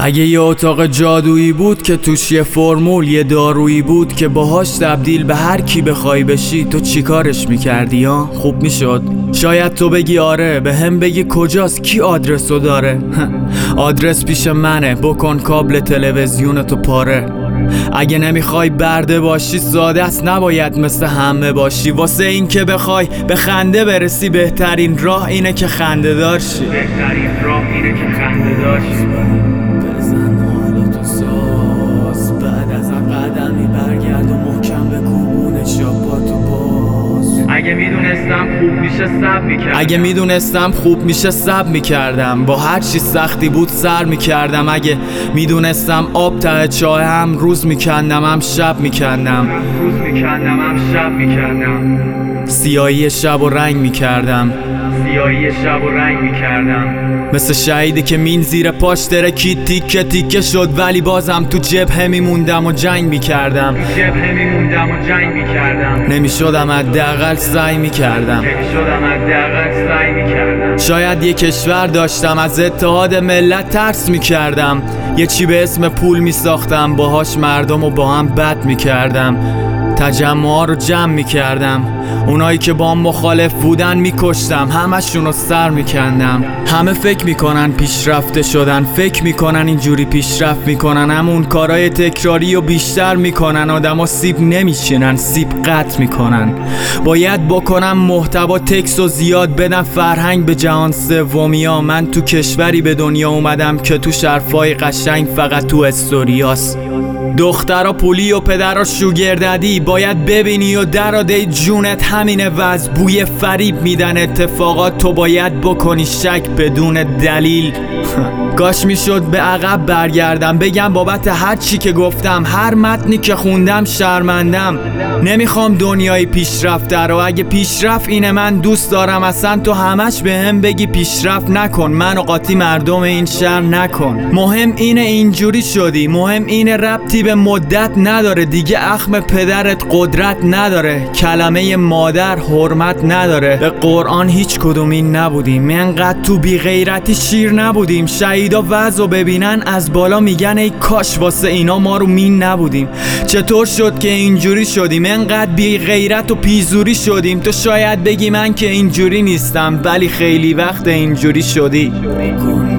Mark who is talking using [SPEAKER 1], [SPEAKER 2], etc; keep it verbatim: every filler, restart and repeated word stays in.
[SPEAKER 1] اگه یه اتاق جادویی بود که توش یه فرمول یه دارویی بود که باهاش تبدیل به هر کی بخوای بشی، تو چی کارش میکردی ها؟ خوب میشد؟ شاید تو بگی آره، به هم بگی کجاست، کی آدرسو داره؟ آدرس پیش منه، بکن کابل تلویزیونتو پاره. اگه نمیخوای برده باشی ساده است، نباید مثل همه باشی. واسه این که بخوای به خنده برسی بهترین راه اینه که خنده دار شی.
[SPEAKER 2] بهترین راه اینه که خنده دار شی.
[SPEAKER 1] بزن حالاتو ساز، بعد از هم قدمی برگرد و محکم به کوبونش یا پاتو باز.
[SPEAKER 2] اگه میدونستم خوب میشه سب میکردم
[SPEAKER 1] اگه میدونستم خوب میشه سب میکردم، با هر چی سختی بود سر میکردم. اگه میدونستم آب ته چاه هم روز میکندم هم شب میکندم
[SPEAKER 2] روز میکندم هم شب میکردم.
[SPEAKER 1] سیاهی شب و رنگ میکردم،
[SPEAKER 2] سیاهی شب و رنگ میکردم.
[SPEAKER 1] مثل شهیدی که مین زیر پاش ترکید تیکه تیکه شد، ولی بازم تو جبهه میموندم و جنگ میکردم.
[SPEAKER 2] جبهه میموندم و جنگ میکردم.
[SPEAKER 1] نمیشدم حداقل سعی میکردم.
[SPEAKER 2] نمیشدم حداقل سعی میکردم.
[SPEAKER 1] شاید یه کشور داشتم، از اتحاد ملت ترس میکردم. یه چی به اسم پول میساختم، باهاش مردم و با هم بد میکردم. تجمعا رو جمع میکردم، اونایی که با مخالف بودن میکشتم، همشون رو سر میکندم. همه فکر میکنن پیشرفته شدن، فکر میکنن اینجوری پیشرفت میکنن، همون کارهای تکراری و بیشتر میکنن. آدم ها سیب نمیشینن، سیب قطع میکنن. باید بکنم محتوا تکس و زیاد بدم فرهنگ به جهان سومیا. من تو کشوری به دنیا اومدم که تو شرفای قشنگ فقط تو استوریاست. دخترا پولی و پدرا شوگرددی، باید ببینی و درادی جونت همینه وز. بوی فریب میدن اتفاقات، تو باید بکنی شک بدون دلیل. کاش میشد به عقب برگردم، بگم بابت هر چی که گفتم، هر متنی که خوندم شرمندم. نمیخوام دنیای پیشرفته رو، اگه پیشرفت اینه من دوست دارم. اصلا تو همش به هم بگی پیشرفت نکن، من و قاطی مردم این شهر نکن. مهم اینه اینجوری شدی، مهم اینه ربطی به مدت نداره دیگه. اخم پدرت قدرت نداره، کلمه مادر حرمت نداره. به قرآن هیچ کدوم این نبودیم، انقدر تو بی غیرتی شیر نبودیم. شهیدا وضعو ببینن از بالا میگن ای کاش واسه اینا ما رو مین نبودیم. چطور شد که اینجوری شدیم، انقدر بی غیرت و پیزوری شدیم. تو شاید بگی من که اینجوری نیستم، ولی خیلی وقت اینجوری شدی.